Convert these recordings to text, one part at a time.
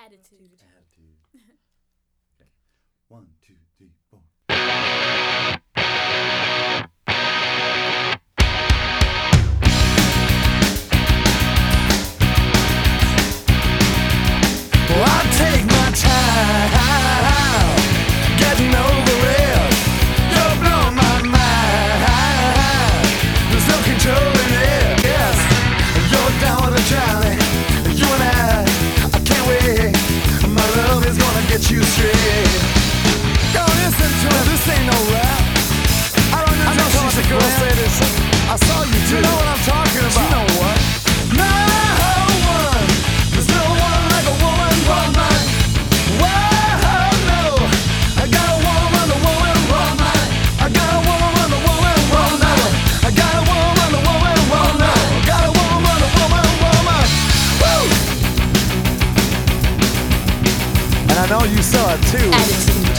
Attitude. Attitude. Okay. 1, 2, 3, 4. Well, I take my time getting over it. You're blowing my mind. There's no controlling it. Yes, you're down with a Johnny. You and I can't wait. My love is gonna get you straight. Yo, listen to it. This ain't no rap. I know she's a girl say this. I saw you too. You know what I'm talking about. You know what? No one. There's no one like a woman woman. Whoa, no. I got a woman, a woman woman. I got a woman, a woman woman. I got a woman, a woman woman. I got a woman, a woman woman. Woo! And I know you saw it too. Attitude.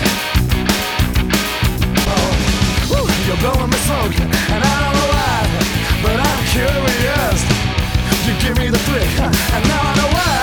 You're blowing me smoke, and I don't know why, but I'm curious. You give me the flick, and now I know why.